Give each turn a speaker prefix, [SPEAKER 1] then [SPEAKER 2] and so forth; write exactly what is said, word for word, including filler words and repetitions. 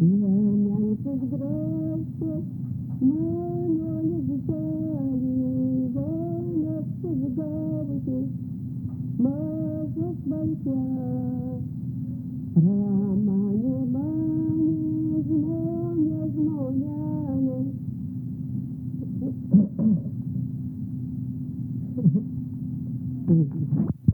[SPEAKER 1] Нянька здрасте, мама не детали, ваня в гавки, мазок большая.